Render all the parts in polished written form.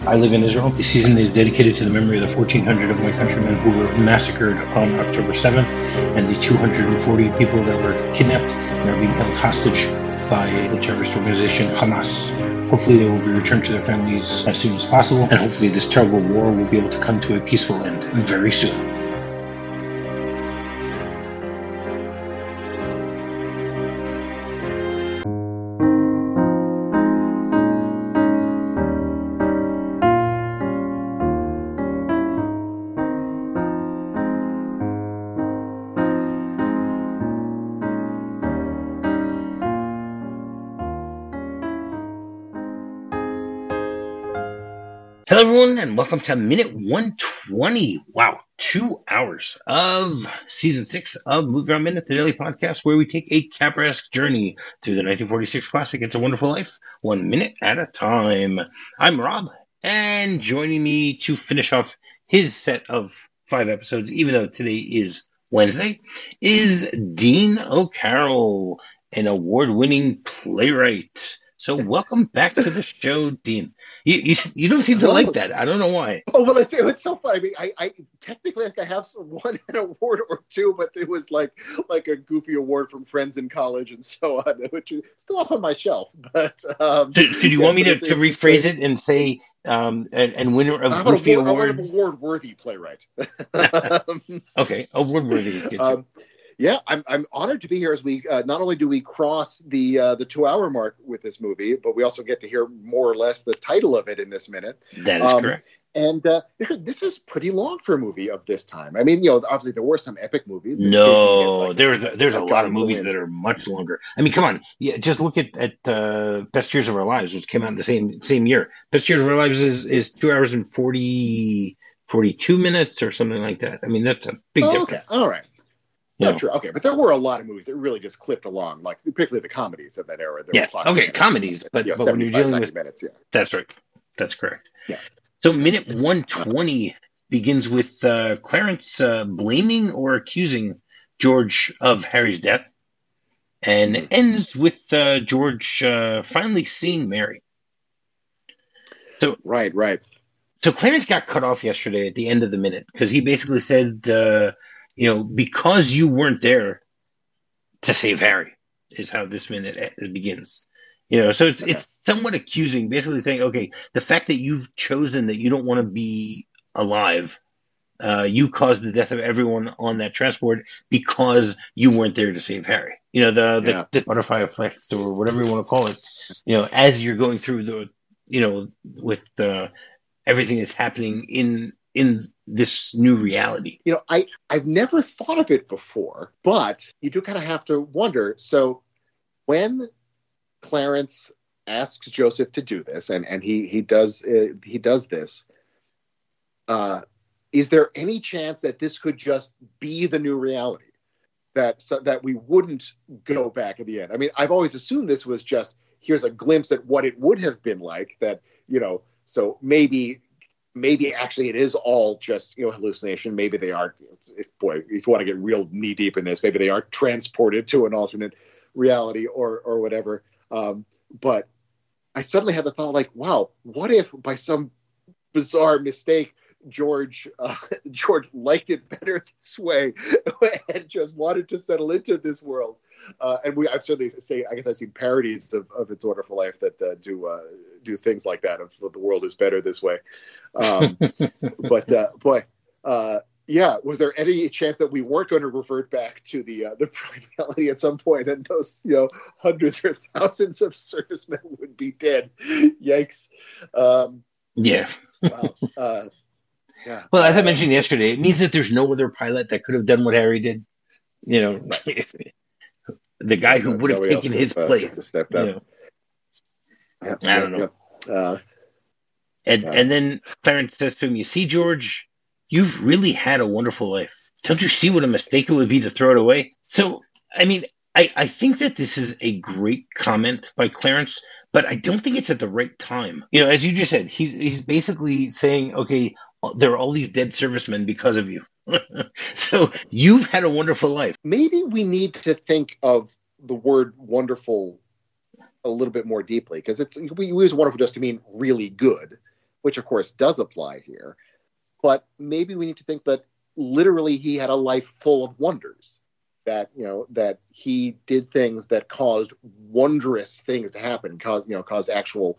I live in Israel. The season is dedicated to the memory of the 1,400 of my countrymen who were massacred on October 7th and the 240 people that were kidnapped and are being held hostage by the terrorist organization Hamas. Hopefully they will be returned to their families as soon as possible, and hopefully this terrible war will be able to come to a peaceful end very soon. Hello, everyone, and welcome to Minute 120. Wow, 2 hours of Season 6 of Movie Around Minute, the daily podcast where we take a Capra-esque journey through the 1946 classic It's a Wonderful Life, 1 minute at a time. I'm Rob, and joining me to finish off his set of 5 episodes, even though today is Wednesday, is Dean O'Carroll, an award-winning playwright. So welcome back to the show, Dean. You don't seem to like that. I don't know why. Oh, well, it's so funny. I mean, I technically think I have won an award or two, but it was like a goofy award from friends in college and so on, which is still up on my shelf. But so do you want me to rephrase it and say and winner of goofy awards? Award-worthy playwright. Okay, award-worthy is good too. Yeah, I'm honored to be here as we not only do we cross the 2-hour mark with this movie, but we also get to hear more or less the title of it in this minute. That is correct. And this is pretty long for a movie of this time. I mean, obviously there were some epic movies. No, there's a lot of movies that are much longer. I mean, come on, just look at Best Years of Our Lives, which came out in the same year. Best Years of Our Lives is 2 hours and 42 minutes or something like that. I mean, that's a big difference. Okay, all right. Yeah, true. Okay, but there were a lot of movies that really just clipped along, like particularly the comedies of that era. Yes. Okay, comedies, but when you're dealing with minutes, yeah. That's right. That's correct. Yeah. So minute 120 begins with Clarence blaming or accusing George of Harry's death, and ends with George finally seeing Mary. So right. So Clarence got cut off yesterday at the end of the minute because he basically said, because you weren't there to save Harry, is how this minute begins. So it's somewhat accusing, basically saying, okay, the fact that you've chosen that you don't want to be alive, you caused the death of everyone on that transport because you weren't there to save Harry. The butterfly effect or whatever you want to call it. As you're going through with everything that's happening in this new reality. I've never thought of it before, but you do kind of have to wonder. So when Clarence asks Joseph to do this, and he does this, is there any chance that this could just be the new reality? That we wouldn't go back at the end? I mean, I've always assumed this was just, here's a glimpse at what it would have been like, that, so maybe actually it is all just hallucination. Maybe they are, if you want to get real knee deep in this, maybe they are transported to an alternate reality or whatever. But I suddenly had the thought, like, wow, what if by some bizarre mistake George liked it better this way and just wanted to settle into this world? And I've certainly I guess I've seen parodies of It's a Wonderful Life that do things like that, of the world is better this way. But boy, yeah, was there any chance that we weren't going to revert back to the prime reality at some point, and those hundreds or thousands of servicemen would be dead? Yikes! Yeah. Wow. Yeah. Well, as I mentioned yesterday, it means that there's no other pilot that could have done what Harry did. The guy who would have taken his place. Stepped up. I don't know. And then Clarence says to him, "You see, George, you've really had a wonderful life. Don't you see what a mistake it would be to throw it away?" So, I mean, I think that this is a great comment by Clarence, but I don't think it's at the right time. As you just said, he's basically saying, okay, there are all these dead servicemen because of you. So you've had a wonderful life. Maybe we need to think of the word wonderful a little bit more deeply, because we use wonderful just to mean really good. which of course does apply here. But maybe we need to think that literally he had a life full of wonders. That that he did things that caused wondrous things to happen, cause actual,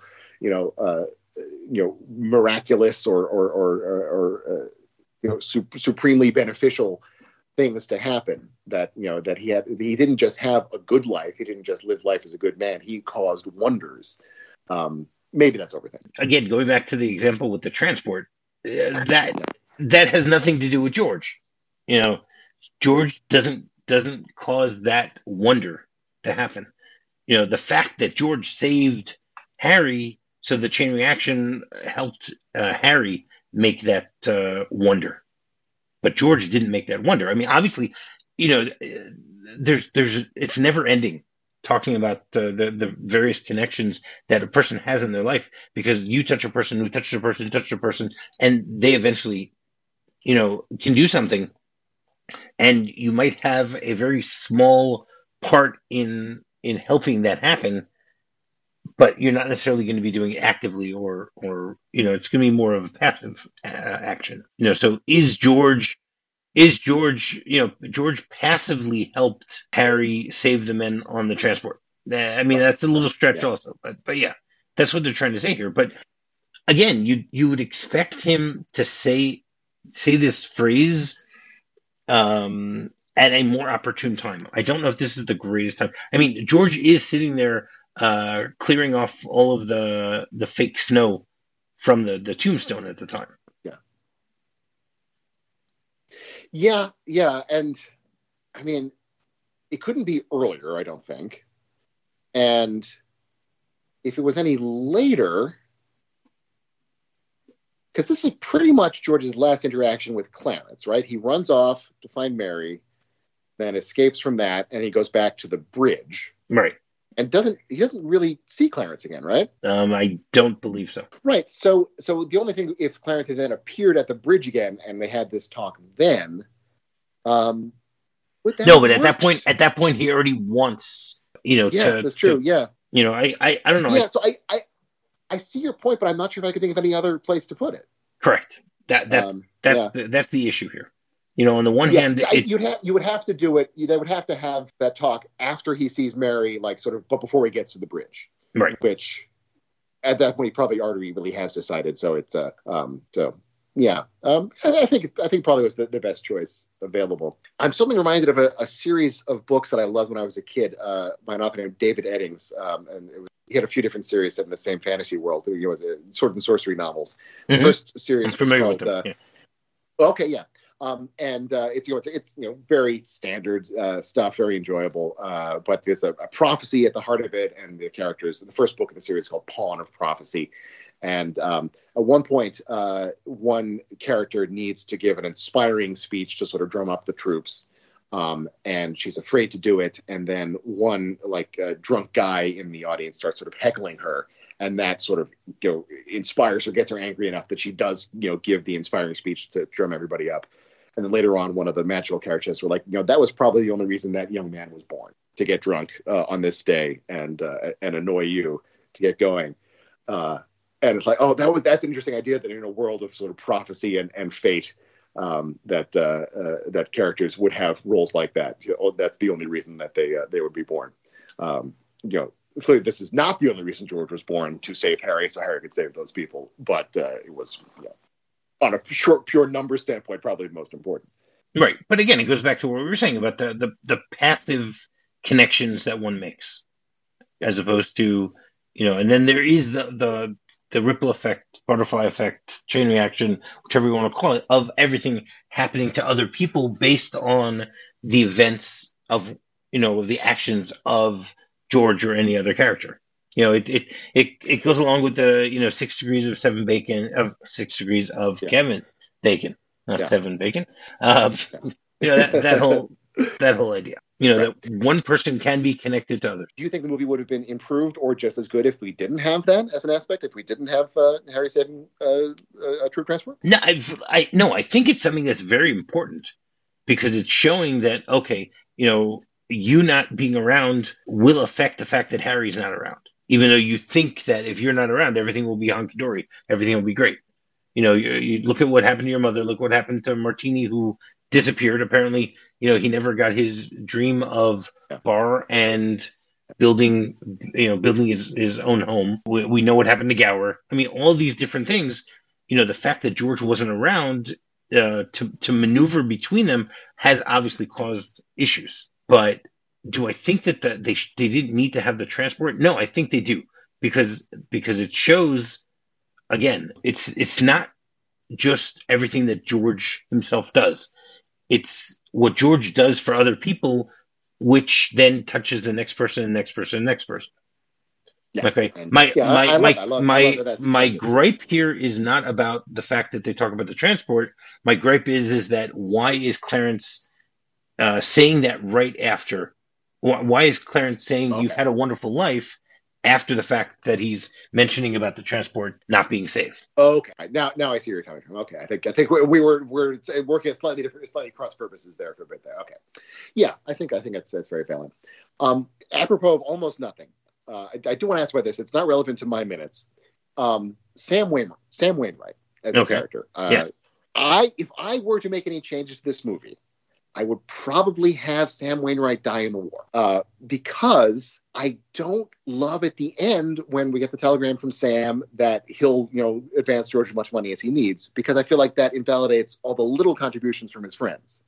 miraculous or supremely beneficial things to happen. That he didn't just have a good life. He didn't just live life as a good man. He caused wonders. Maybe that's overthinking. Again, going back to the example with the transport, that has nothing to do with George. George doesn't cause that wonder to happen. The fact that George saved Harry, so the chain reaction helped Harry make that wonder. But George didn't make that wonder. I mean, obviously, there's it's never ending talking about the various connections that a person has in their life, because you touch a person who touched a person who touched a person, and they eventually, can do something. And you might have a very small part in helping that happen, but you're not necessarily going to be doing it actively, or it's going to be more of a passive action. So is George, George passively helped Harry save the men on the transport? I mean, that's a little stretch also, but yeah, that's what they're trying to say here. But again, you would expect him to say this phrase at a more opportune time. I don't know if this is the greatest time. I mean, George is sitting there clearing off all of the fake snow from the tombstone at the time. Yeah, and I mean, it couldn't be earlier, I don't think. And if it was any later, because this is pretty much George's last interaction with Clarence, right? He runs off to find Mary, then escapes from that, and he goes back to the bridge. Right. And he doesn't really see Clarence again, right? I don't believe so. Right. So the only thing, if Clarence had then appeared at the bridge again and they had this talk then, but at that point he already wants, that's true. I don't know. Yeah. So I see your point, but I'm not sure if I could think of any other place to put it. Correct. That's the issue here. On the one hand, you would have to do it. They would have to have that talk after he sees Mary, but before he gets to the bridge, right? Which at that point he probably already really has decided. So it's I think probably was the best choice available. I'm suddenly reminded of a series of books that I loved when I was a kid by an author named David Eddings, and he had a few different series set in the same fantasy world. It was sword and sorcery novels. Mm-hmm. The first series was called. Okay, yeah. It's very standard stuff, very enjoyable. But there's a prophecy at the heart of it, and the characters. The first book of the series is called Pawn of Prophecy, and at one point, one character needs to give an inspiring speech to sort of drum up the troops, and she's afraid to do it. And then one drunk guy in the audience starts sort of heckling her. And that sort of, inspires her, gets her angry enough that she does, give the inspiring speech to drum everybody up. And then later on, one of the magical characters were like, that was probably the only reason that young man was born, to get drunk on this day and annoy you to get going. And it's like, that's an interesting idea, that in a world of sort of prophecy and fate, that characters would have roles like that. That's the only reason that they would be born. Clearly, this is not the only reason George was born, to save Harry, so Harry could save those people. But it was, on a pure number standpoint, probably the most important. Right. But again, it goes back to what we were saying about the passive connections that one makes, as opposed to, and then there is the ripple effect, butterfly effect, chain reaction, whichever you want to call it, of everything happening to other people based on the events of, the actions of George or any other character. It goes along with the 6 degrees of Kevin Bacon, not Seven Bacon. That whole idea. That one person can be connected to others. Do you think the movie would have been improved or just as good if we didn't have that as an aspect? If we didn't have Harry saving a troop transport? No, I think it's something that's very important, because it's showing that you not being around will affect the fact that Harry's not around. even though you think that if you're not around, everything will be hunky dory, everything will be great. You look at what happened to your mother. Look what happened to Martini, who disappeared. Apparently, he never got his dream of bar and building his own home. We know what happened to Gower. I mean, all these different things. The fact that George wasn't around to maneuver between them has obviously caused issues. But do I think that they didn't need to have the transport? No, I think they do, because it shows. Again, it's not just everything that George himself does. It's what George does for other people, which then touches the next person, the next person, the next person. Yeah. Okay. My gripe here is not about the fact that they talk about the transport. My gripe is that why is Clarence saying that right after? Why is Clarence saying you've had a wonderful life after the fact that he's mentioning about the transport not being saved? Okay, now I see where you're coming from. Okay, I think we were working at slightly cross purposes there for a bit there. Okay, yeah, I think that's very valid. Apropos of almost nothing, I do want to ask about this. It's not relevant to my minutes. Sam Wainwright as a character. Yes. If I were to make any changes to this movie, I would probably have Sam Wainwright die in the war, because I don't love at the end when we get the telegram from Sam that he'll, advance George as much money as he needs, because I feel like that invalidates all the little contributions from his friends.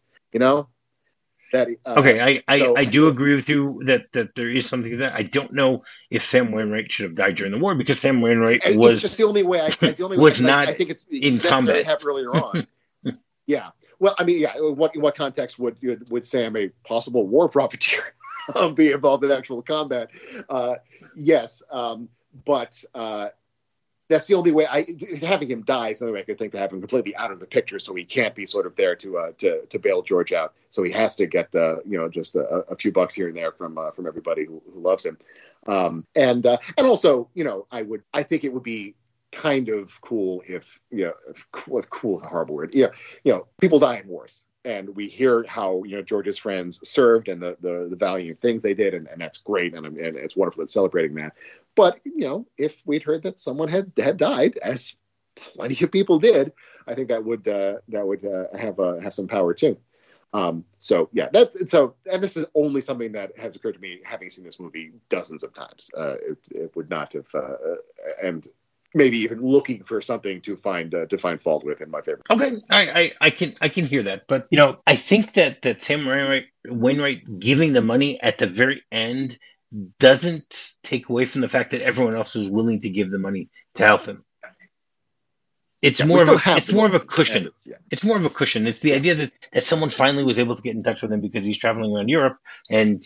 I do agree with you that there is something to that. I don't know if Sam Wainwright should have died during the war, because Sam Wainwright was just the only way. I think it's in combat. Have earlier on. Yeah. Well, I mean, yeah. In what context would Sam, a possible war profiteer, be involved in actual combat? Yes, but that's the only way. Having him die is the only way I could think to have him completely out of the picture, so he can't be sort of there to bail George out. So he has to get just a few bucks here and there from everybody who loves him, and also I think it would be kind of cool if cool is a horrible word. People die in wars, and we hear how George's friends served and the valiant things they did, and that's great, and it's wonderful that celebrating that. But if we'd heard that someone had died, as plenty of people did, I think that would have some power too. So yeah, and this is only something that has occurred to me having seen this movie dozens of times. It would not have and maybe even looking for something to find fault with in my favor. Okay, I can hear that, but I think that Sam Wainwright giving the money at the very end doesn't take away from the fact that everyone else is willing to give the money to help him. It's more of a cushion. It's more of a cushion. It's the idea that someone finally was able to get in touch with him because he's traveling around Europe, and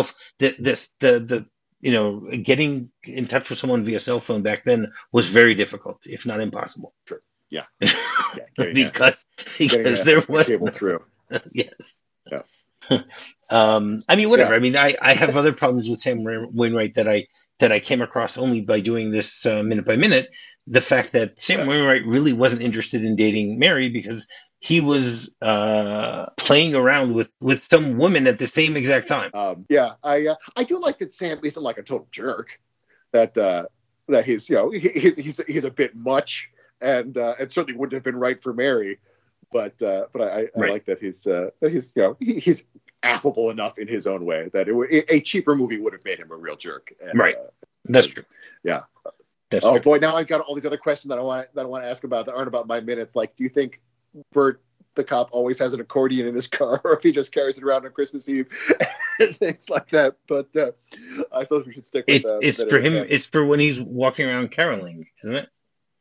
getting in touch with someone via cell phone back then was very difficult, if not impossible. Sure. Yeah. because there was cable through. Yes. Yeah. I mean, whatever. Yeah. I mean, I have other problems with Sam Wainwright that I came across only by doing this minute by minute. The fact that Sam Wainwright really wasn't interested in dating Mary because he was playing around with some women at the same exact time. I do like that Sam isn't like a total jerk. That he's he's a bit much and certainly wouldn't have been right for Mary. But I like that he's affable enough in his own way that a cheaper movie would have made him a real jerk. And, right. That's true. Yeah. That's true. Boy, now I've got all these other questions that I want to ask about that aren't about my minutes. Like, do you think Bert the cop always has an accordion in his car, or if he just carries it around on Christmas Eve and things like that? But I thought we should stick with that. It's for him. It's for when he's walking around caroling, isn't it?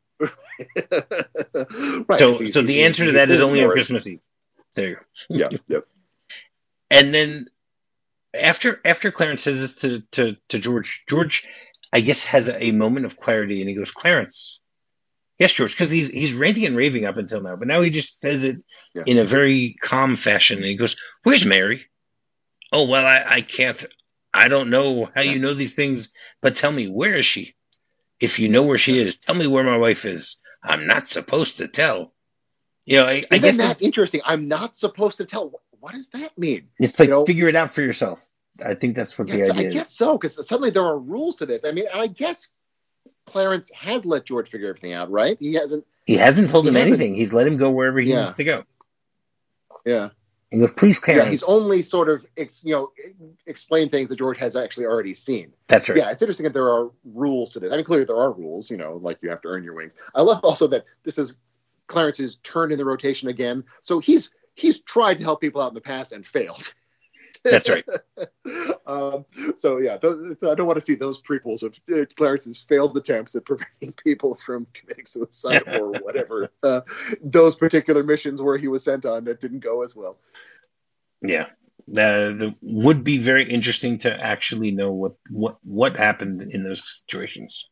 Right. So the answer to that is only on Christmas Eve. There you go. Yeah. Yep. And then after Clarence says this to George, I guess has a moment of clarity, and he goes, "Clarence." Yes, George, because he's ranting and raving up until now, but now he just says it in a very calm fashion. And he goes, "Where's Mary?" "Oh, well, I can't. I don't know how you know these things, but tell me, where is she? If you know where she is, tell me where my wife is. I'm not supposed to tell." I guess that's interesting. I'm not supposed to tell. What does that mean? It's like figure it out for yourself. I think that's what the Yes, I idea guess is. so, because suddenly there are rules to this. I mean, I guess Clarence has let George figure everything out, right? He hasn't. He hasn't told He him hasn't. anything. He's let him go wherever he Yeah, needs to go. yeah, And goes, please, yeah. He's Clarence. only sort of explained things that George has actually already seen. That's right. Yeah, it's interesting that there are rules to this. I mean, clearly there are rules. Like you have to earn your wings. I love also that this is Clarence's turn in the rotation again. So he's tried to help people out in the past and failed. That's right. So yeah, I don't want to see those prequels of Clarence's failed attempts at preventing people from committing suicide or whatever. Those particular missions where he was sent on that didn't go as well. Yeah. Would be very interesting to actually know what happened in those situations.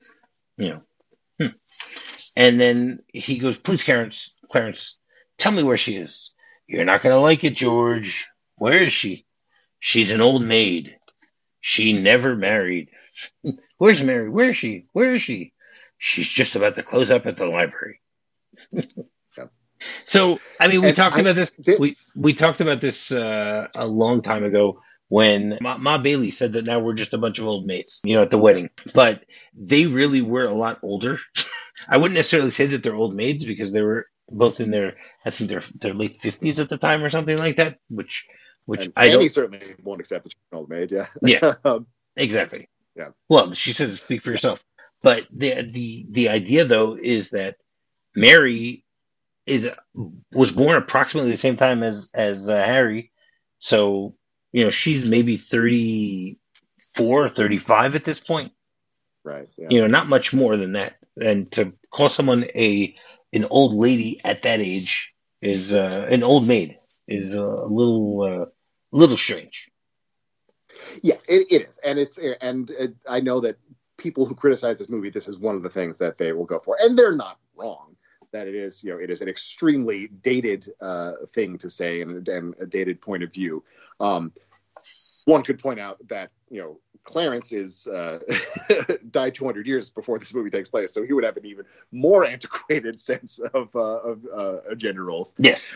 And then he goes, please, Clarence, tell me where she is. You're not going to like it, George. Where is she? She's an old maid. She never married. Where's Mary? Where is she? Where is she? She's just about to close up at the library. Yeah. So, I mean, we talked about this. This We talked about this a long time ago when Ma Bailey said that now we're just a bunch of old maids, at the wedding. But they really were a lot older. I wouldn't necessarily say that they're old maids because they were both in I think their late 50s at the time or something like that, which and I Annie don't. certainly won't accept that she's an old maid. Yeah. Yeah, exactly. Yeah. Well, she says speak for yourself. But the idea though is that Mary was born approximately the same time as Harry, so she's maybe 34, 35 at this point. Right. Yeah. Not much more than that. And to call someone an old lady at that age is an old maid is a little strange. Yeah, it is, and I know that people who criticize this movie, this is one of the things that they will go for, and they're not wrong. That it is an extremely dated thing to say and a dated point of view. One could point out that Clarence is died 200 years before this movie takes place, so he would have an even more antiquated sense of gender roles. Yes.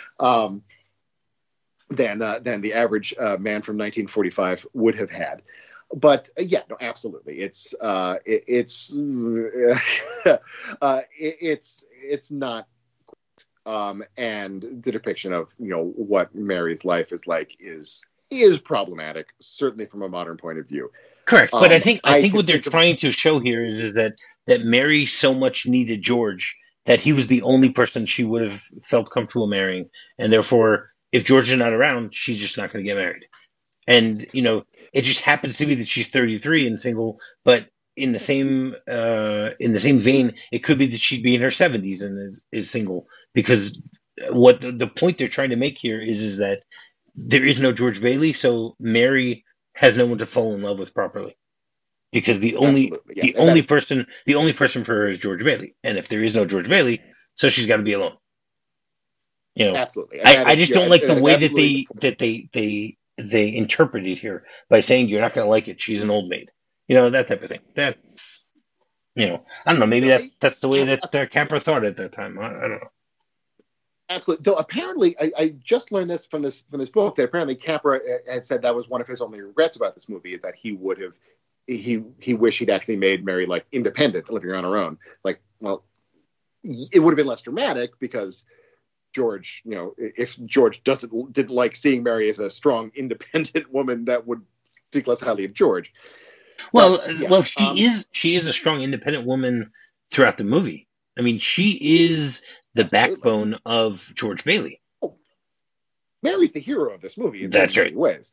Than the average man from 1945 would have had. But yeah, no, absolutely, it's not. And the depiction of what Mary's life is like is problematic, certainly from a modern point of view. Correct, but I think what they're think trying to show here is that Mary so much needed George that he was the only person she would have felt comfortable marrying, and therefore, if George is not around, she's just not going to get married. And it just happens to be that she's 33 and single, but in the same vein, it could be that she'd be in her 70s and is single, because what the point they're trying to make here is that there is no George Bailey, so Mary has no one to fall in love with properly, because the only person for her is George Bailey, and if there is no George Bailey, so she's got to be alone. Absolutely. I just don't like the way that they interpret it here by saying you're not going to like it. She's an old maid, that type of thing. That's I don't know. Maybe that's the way that Capra thought at that time. I don't know. Absolutely. Though apparently, I just learned this from this book, that apparently Capra had said that was one of his only regrets about this movie, is that he would have he wished he'd actually made Mary like independent, living on her own. Like, well, it would have been less dramatic because George, if George didn't like seeing Mary as a strong, independent woman, that would think less highly of George. Well, she is a strong, independent woman throughout the movie. I mean, she is the backbone of George Bailey. Oh, Mary's the hero of this movie in That's many right. ways.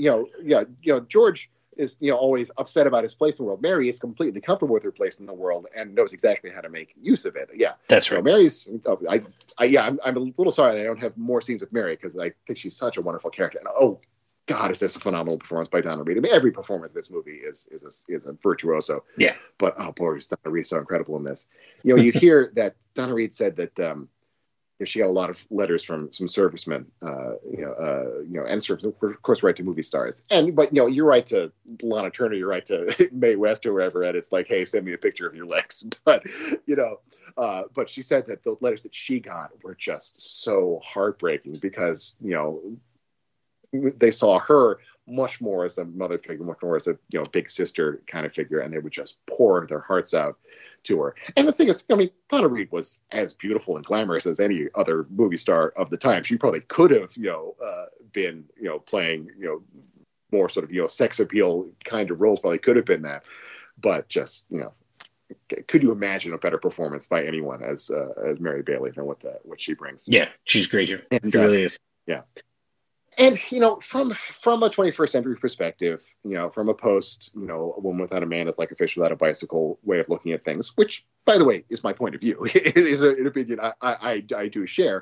George is always upset about his place in the world. Mary is completely comfortable with her place in the world and knows exactly how to make use of it. Yeah, that's right. Mary's. I'm a little sorry that I don't have more scenes with Mary, because I think she's such a wonderful character. And God, is this a phenomenal performance by Donna Reed? I mean, every performance in this movie is a virtuoso. Yeah. But boy, Donna Reed's so incredible in this. You hear that Donna Reed said that she got a lot of letters from some servicemen, and of course, right to movie stars. But you're right to Lana Turner, you're right to Mae West or wherever, and it's like, hey, send me a picture of your legs. But but she said that the letters that she got were just so heartbreaking, because they saw her much more as a mother figure, much more as a big sister kind of figure, and they would just pour their hearts out to her. And the thing is, I mean, Donna Reed was as beautiful and glamorous as any other movie star of the time. She probably could have, been, playing, more sort of, sex appeal kind of roles. Probably could have been that, but just, could you imagine a better performance by anyone as Mary Bailey than what she brings? Yeah, she's great here. And, she really is. Yeah. And, from a 21st century perspective, from a post, a woman without a man is like a fish without a bicycle way of looking at things, which, by the way, is my point of view. It is an opinion I do share.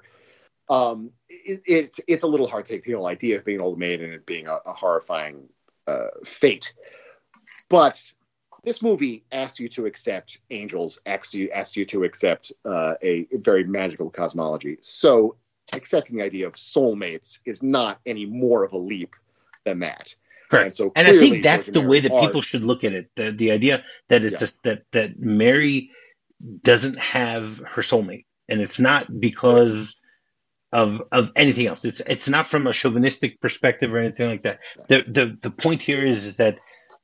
It's a little hard to take the whole idea of being an old maid and it being a horrifying fate. But this movie asks you to accept angels, asks you to accept a very magical cosmology. So accepting the idea of soulmates is not any more of a leap than that. Correct. And I think that's the way that people should look at it. The idea that it's just that Mary doesn't have her soulmate, and it's not because of anything else. It's not from a chauvinistic perspective or anything like that. The point here is that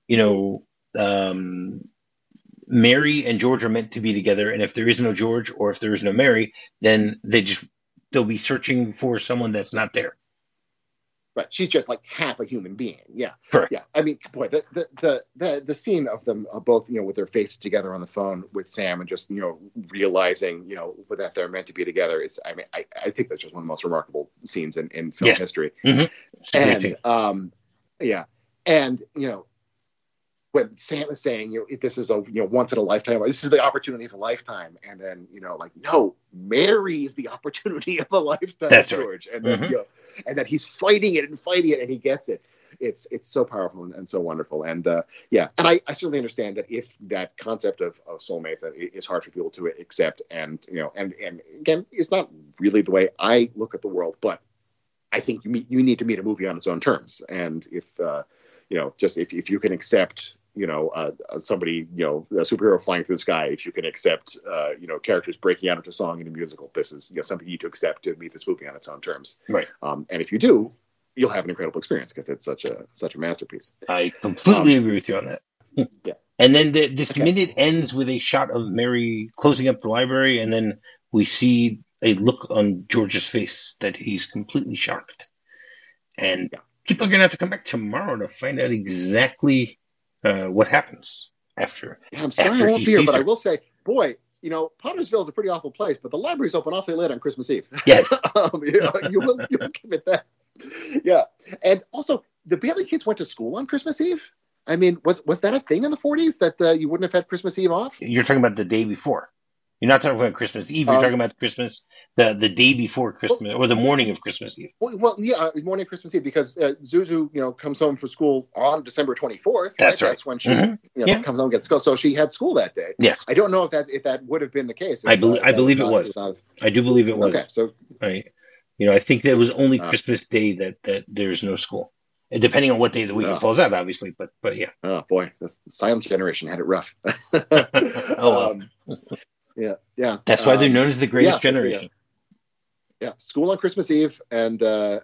Mary and George are meant to be together, and if there is no George or if there is no Mary, then they'll be searching for someone that's not there. Right. She's just like half a human being. Yeah. Correct. Yeah. I mean, boy, the scene of them both, with their faces together on the phone with Sam and just, realizing, that they're meant to be together is, I mean, I think that's just one of the most remarkable scenes in film history. Mm-hmm. And, yeah. And, when Sam is saying, this is a, once in a lifetime, this is the opportunity of a lifetime. And then, no, Mary is the opportunity of a lifetime, that's George. Right. And then, and then he's fighting it and he gets it. It's so powerful and so wonderful. And and I certainly understand that if that concept of soulmates is hard for people to accept and again, it's not really the way I look at the world, but I think you need to meet a movie on its own terms. And if, just if you can accept, somebody, a superhero flying through the sky, if you can accept, characters breaking out into song in a musical, this is, something you need to accept to meet this movie on its own terms. Right. And if you do, you'll have an incredible experience because it's such a masterpiece. I completely agree with you on that. Yeah. And then this minute ends with a shot of Mary closing up the library, and then we see a look on George's face that he's completely shocked. And people are going to have to come back tomorrow to find out exactly what happens after. Yeah, I'm sorry I won't be here, but I will say, boy, Pottersville is a pretty awful place, but the library's open awfully late on Christmas Eve. Yes. You will give it that. Yeah. And also, the Bailey kids went to school on Christmas Eve? I mean, was that a thing in the 40s that you wouldn't have had Christmas Eve off? You're talking about the day before. You're not talking about Christmas Eve. You're talking about Christmas, the day before Christmas, or the morning of Christmas Eve. Well, yeah, morning of Christmas Eve, because Zuzu, comes home from school on December 24th. That's right. That's when she comes home and gets school. So she had school that day. Yes. I don't know if that would have been the case. I believe it was. I do believe it was. Okay, so I think there was only Christmas Day that there's no school. Depending on what day of the week it falls out, obviously, but yeah. Oh boy, the silent generation had it rough. Oh well. Yeah. That's why they're known as the greatest generation. Yeah, school on Christmas Eve and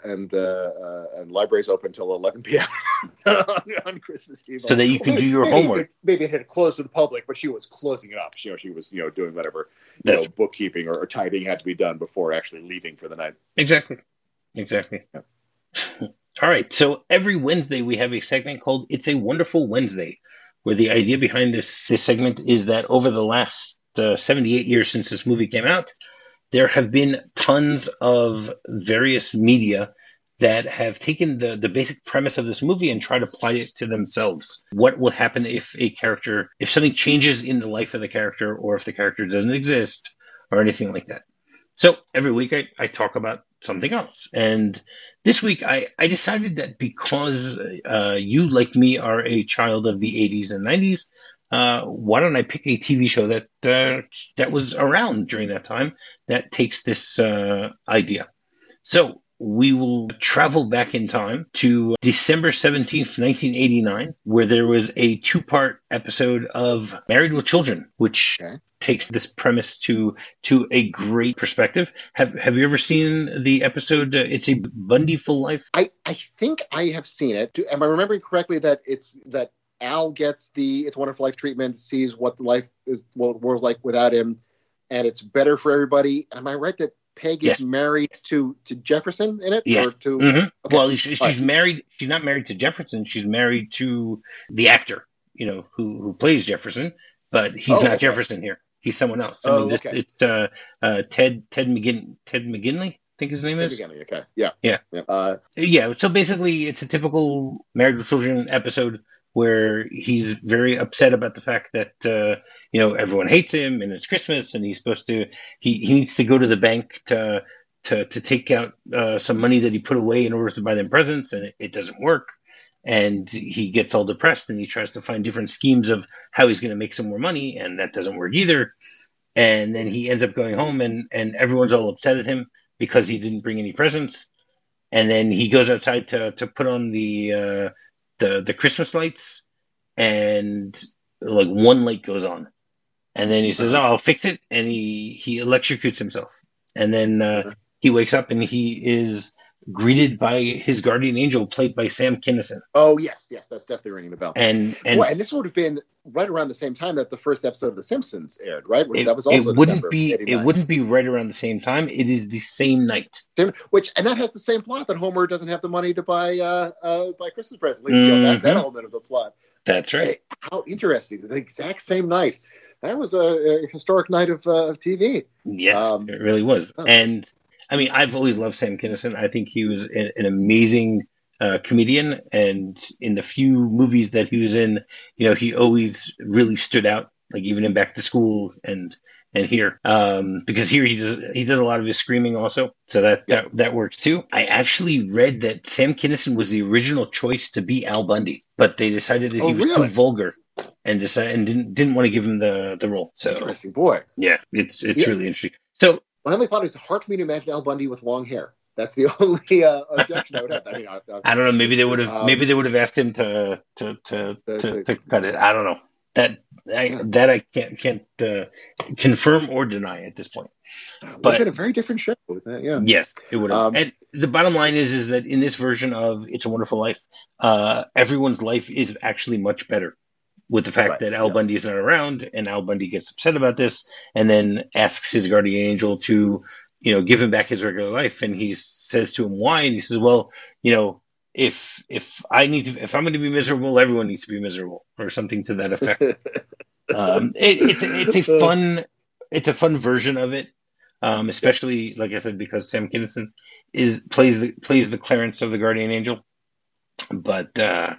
libraries open until 11 p.m. on Christmas Eve. So that you can do your homework. Maybe it had closed to the public, but she was closing it up. She was doing whatever bookkeeping or tidying had to be done before actually leaving for the night. Exactly. Yeah. All right. So every Wednesday we have a segment called "It's a Wonderful Wednesday," where the idea behind this segment is that over the last 78 years since this movie came out, there have been tons of various media that have taken the basic premise of this movie and tried to apply it to themselves. What will happen if something changes in the life of the character, or if the character doesn't exist, or anything like that. So every week I talk about something else. And this week I decided that because you, like me, are a child of the 80s and 90s, why don't I pick a TV show that was around during that time that takes this idea. So we will travel back in time to December 17th, 1989, where there was a 2-part episode of Married with Children, which takes this premise to a great perspective. Have you ever seen the episode? It's a Bundyful Life. I think I have seen it. Am I remembering correctly that it's that Al gets the It's a Wonderful Life treatment, sees what the world's like without him, and it's better for everybody? Am I right that Peg is married to Jefferson in it? Yes. Or to, okay. Well, she's married. She's not married to Jefferson. She's married to the actor, who plays Jefferson, but he's not Jefferson here. He's someone else. It's Ted McGinley, I think his name is. McGinley, okay. Yeah. Yeah. So basically, it's a typical Married with Children episode where he's very upset about the fact that everyone hates him and it's Christmas and he's supposed to he needs to go to the bank to take out some money that he put away in order to buy them presents, and it doesn't work, and he gets all depressed and he tries to find different schemes of how he's going to make some more money, and that doesn't work either. And then he ends up going home and everyone's all upset at him because he didn't bring any presents. And then he goes outside to put on the Christmas lights, and like one light goes on, and then he says, I'll fix it, and he electrocutes himself, and then he wakes up and he is greeted by his guardian angel played by Sam Kinison. Oh yes, that's definitely ringing the bell. And this would have been right around the same time that the first episode of The Simpsons aired, right? That was also it wouldn't be right around the same time. It is the same night. And that has the same plot, that Homer doesn't have the money to buy Christmas presents. At least that element of the plot. That's right. Hey, how interesting! The exact same night. That was a historic night of TV. Yes, it really was. And I mean, I've always loved Sam Kinison. I think he was an amazing comedian, and in the few movies that he was in, he always really stood out. Like even in Back to School and here, because here he does a lot of his screaming also, so that works too. I actually read that Sam Kinison was the original choice to be Al Bundy, but they decided that he was too vulgar and didn't want to give him the role. So interesting, boy. Yeah, it's really interesting. So my only thought is, it's hard for me to imagine Al Bundy with long hair. That's the only objection I would have. I mean, I don't know. Maybe they would have asked him to cut it. I don't know. That I can't confirm or deny at this point. But it's been a very different show with that. Yeah. Yes, it would have. And the bottom line is that in this version of It's a Wonderful Life, everyone's life is actually much better with the fact that Al Bundy is not around, and Al Bundy gets upset about this, and then asks his guardian angel to, give him back his regular life, and he says to him why, and he says, well, if I'm going to be miserable, everyone needs to be miserable, or something to that effect. It's a fun version of it, especially like I said, because Sam Kinison plays the Clarence of the guardian angel, but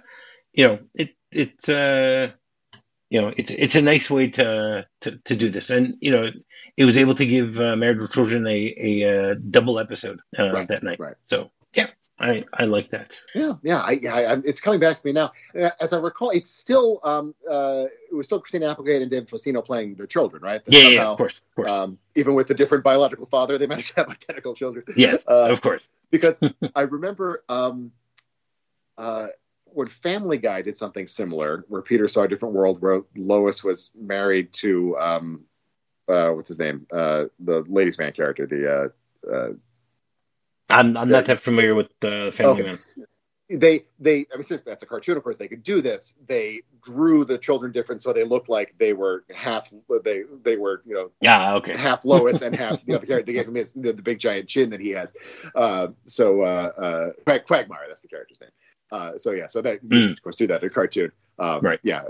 it's a nice way to do this, and it was able to give Married with Children a double episode that night. Right. So yeah, I like that. Yeah. It's coming back to me now. As I recall, it's still it was still Christina Applegate and David Faustino playing their children, right? Yeah, of course. Even with the different biological father, they managed to have identical children. Yes, of course. Because I remember when Family Guy did something similar, where Peter saw a different world, where Lois was married to what's his name, the ladies' man character. I'm not that familiar with the Family Man. I mean, since that's a cartoon, of course, they could do this. They drew the children different, so they looked like they were half. They were, half Lois and half the other character. They gave him the big giant chin that he has. Quagmire, that's the character's name. So that of course do that in a cartoon. Right. Yeah.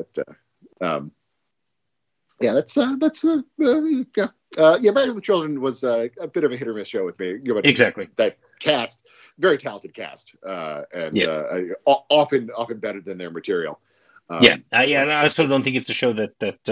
That's Married with Children was a bit of a hit or miss show with me. Exactly. That cast, very talented cast, and often better than their material. I also don't think it's a show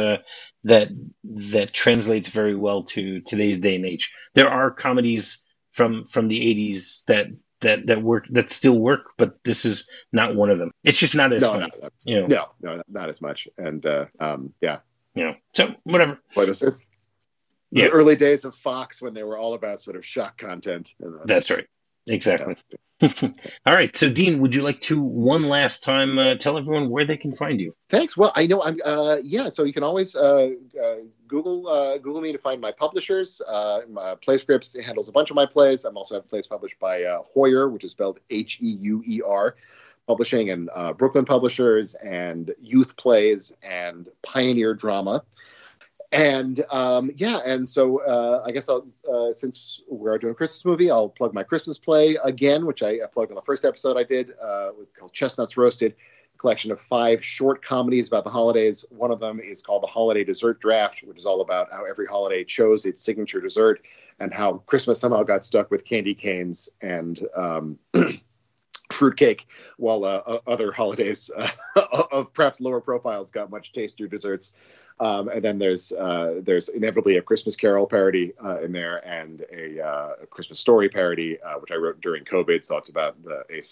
that translates very well to today's day and age. There are comedies from the 80s that work, that still work, but this is not one of them. It's just not as funny. No, not as much. And so whatever. The early days of Fox, when they were all about sort of shock content. That's right. Exactly. All right. So, Dean, would you like to one last time tell everyone where they can find you? Thanks. Well, I know I'm. So you can always Google me to find my publishers. My PlayScripts handles a bunch of my plays. I'm also have plays published by Hoyer, which is spelled Heuer, publishing, and Brooklyn Publishers, and Youth Plays, and Pioneer Drama. And so I guess since we're doing a Christmas movie, I'll plug my Christmas play again, which I plugged on the first episode I did, called Chestnuts Roasted, a collection of 5 short comedies about the holidays. One of them is called The Holiday Dessert Draft, which is all about how every holiday chose its signature dessert and how Christmas somehow got stuck with candy canes and fruitcake, while other holidays of perhaps lower profiles got much tastier desserts. And then there's inevitably a Christmas Carol parody in there, and a Christmas Story parody, which I wrote during COVID. So it's about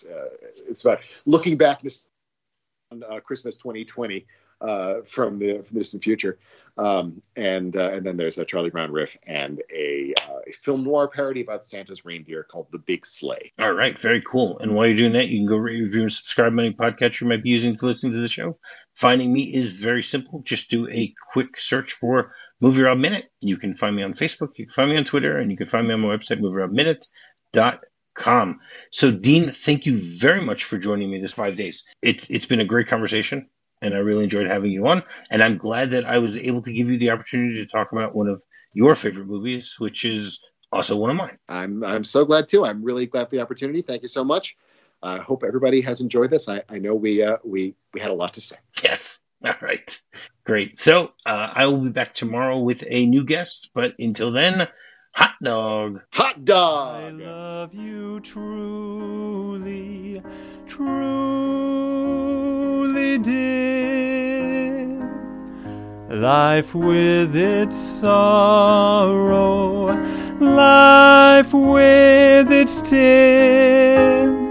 looking back on Christmas 2020 from the distant future. And then there's a Charlie Brown riff and a film noir parody about Santa's reindeer called The Big Sleigh. All right, very cool. And while you're doing that, you can go rate, review, and subscribe on any podcast you might be using to listen to the show. Finding me is very simple. Just do a quick search for Movie Rob Minute. You can find me on Facebook, you can find me on Twitter, and you can find me on my website, movierobminute.com. So, Dean, thank you very much for joining me this 5 days. It's been a great conversation, and I really enjoyed having you on. And I'm glad that I was able to give you the opportunity to talk about one of your favorite movies, which is also one of mine. I'm so glad too. I'm really glad for the opportunity. Thank you so much. I hope everybody has enjoyed this. I know we had a lot to say. Yes. All right. Great. So I will be back tomorrow with a new guest. But until then, hot dog. Hot dog. I love you truly, truly, dear. Life with its sorrow, life with its tears.